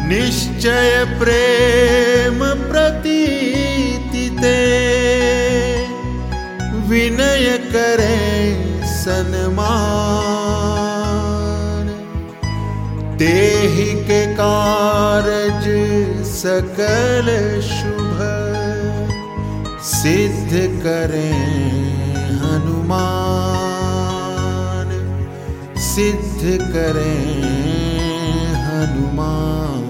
निश्चय प्रेम प्रतीति ते, विनय करें सन्मान। तेहि के कारज सकल शुभ, सिद्ध करें हनुमान, सिद्ध करें हनुमान।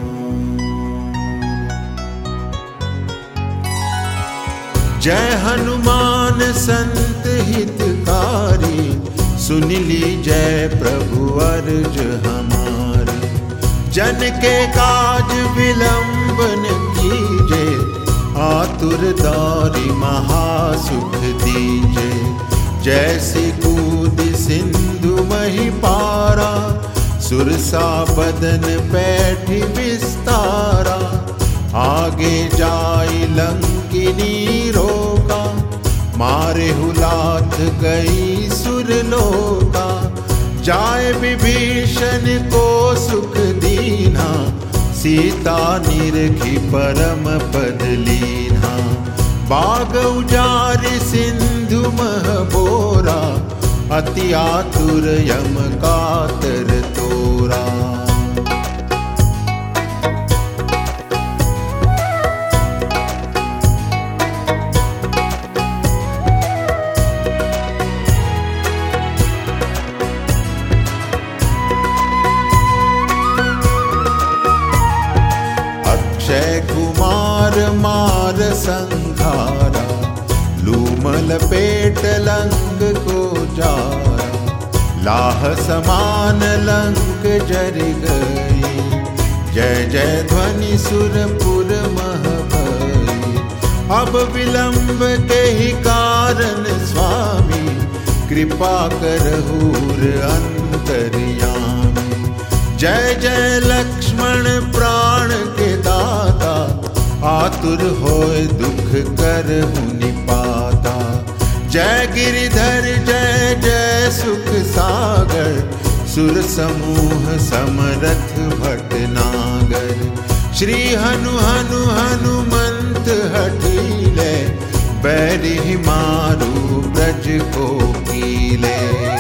जय हनुमान संत हितकारी, सुन लीजय प्रभु अर्ज हमारी। जन के काज विलंब न कीजे, आतुर दारी महासुख दीजे। जैसी कूद सिंधु मही पारा, सुरसा बदन बैठी विस्तारा। आगे जाई लंकिनी रोका, मारे हुलात गई सुरलोका। जाए विभीषण को सुख दीना, सीता निरखी परम पद लीना। बाग उजारि सिंधु मह बोरा, अति आतुर यम कातर तोरा। अक्षय कुमार मार संघारा, लूमल पेट लंक को जारा। लाह समान लंक जर गई, जय जय ध्वनि सुरपुर मह भई। अब विलंब के ही कारण स्वामी, कृपा करहूर अंतर्यामी। जय जय लक्ष्मण प्राण के दाता, आतुर होए दुख करहु निपाता। जय गिरिधर जय जय सुख सागर, सुर समूह समरथ भटनागर। श्री हनु हनु हनुमंत हठीले, बैरि मारू ब्रज को कीले।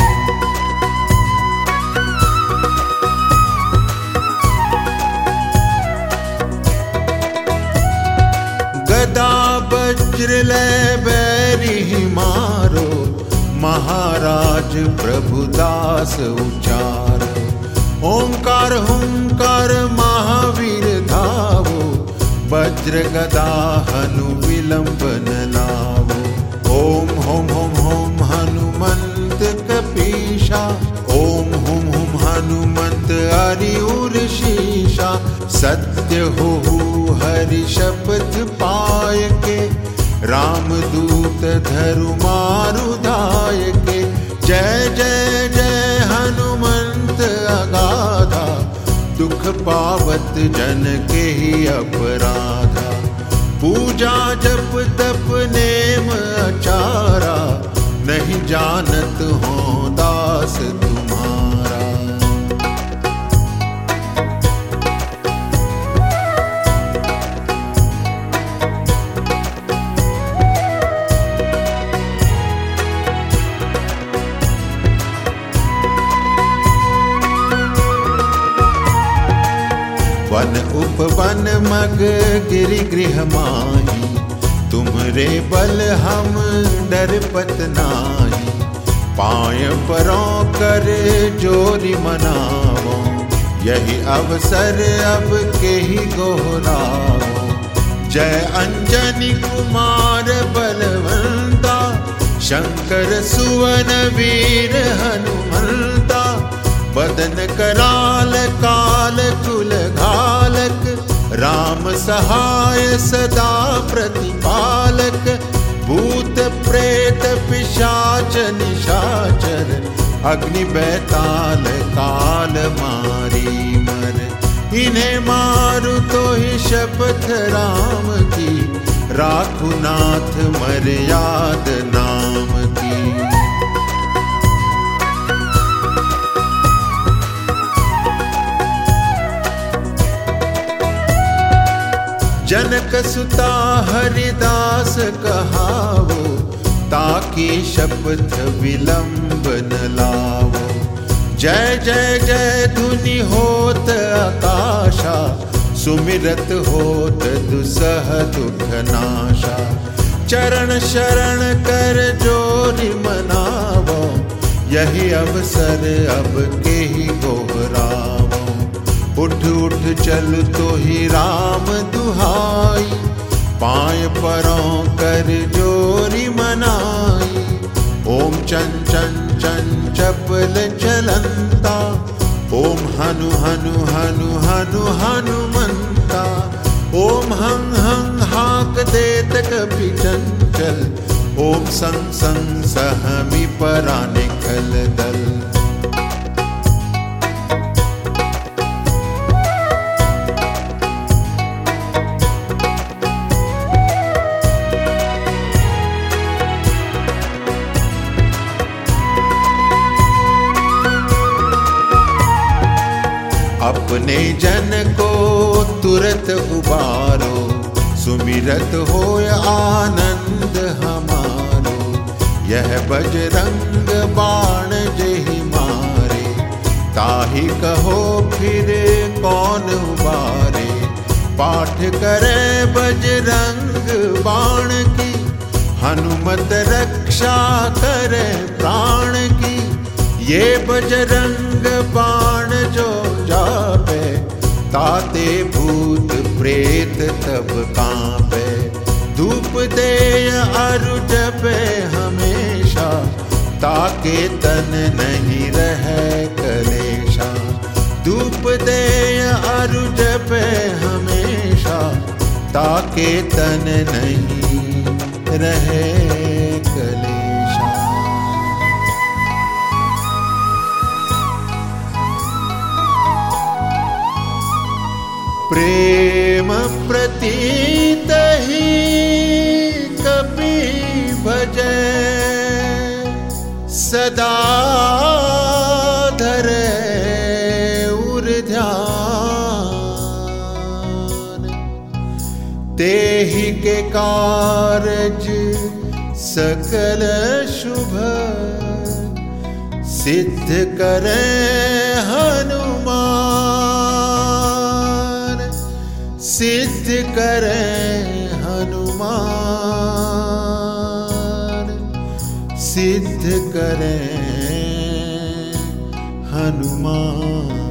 गदा वज्र ले बैरि मारो, महाराज प्रभुदास उचारो। ओंकार हुंकार महावीर धावो, वज्र गदा हनु विलंब न लावो। ओम हुम हुम हुम हनुमंत कपीशा, ओम हुम हुम हनुमंत हरिउर शीशा। सत्य हो हरि शपथ पाय के, रामदूत धरु मारु धाय के। जय जय जय हनुमंत अगाधा, दुख पावत जन के ही अपराधा। पूजा जप तप नेम अचारा, नहीं जानत हो दास तुम्हारा। वन उपवन मग गिरि गृह माही, तुम्हरे बल हम डरपत नाही। पाय परों कर जोरि मनावो, यही अवसर अब के ही गोहरावो। जय अंजनी कुमार बलवंता, शंकर सुवन वीर हनुमंता। बदन कराल काल कुल घालक, राम सहाय सदा प्रतिपालक। भूत प्रेत पिशाच निशाचर, अग्नि बैताल काल मारी मर। इन्हें मारू तो ही शपथ राम की, राखु नाथ मर्याद नाम की। जनक सुता हरिदास कहावो, ताकि शपथ विलंब न लावो। जय जय जय धुनि होत आकाशा, सुमिरत होत दुसह दुख नाशा। चरण शरण कर जोरि मनावो, यही अवसर अब के ही गोहरावो। उठ उठ चल तो ही राम दुहाई, पाय परों कर जोरि मनाई। ओम चं चं चं चपल चलंता, ओम हनु हनु हनु हनु हनुमंता। ओम हं हं हाक देत कपि चंचल, ओम सं सं सहमि परा निखल दल। अपने जन को तुरत उबारो, सुमिरत होय आनंद हमारो। यह बजरंग बाण जेहि मारे, ताहि कहो फिर कौन उबारे। पाठ करे बजरंग बाण की, हनुमत रक्षा करे प्राण की। ये बजरंग बाण जो जापे, ताते भूत प्रेत तब कांपे। धूप दे अरु जपे हमेशा, ताके तन नहीं रहे कलेशा। धूप दे अरु जपे हमेशा, ताके तन नहीं रहे कलेशा। प्रेम प्रतीत ही कपि भजे, सदा धरे उर ध्यान। तेहि के कारज सकल शुभ, सिद्ध करे हनुमान। सिद्ध करे हनुमान, सिद्ध करे हनुमान।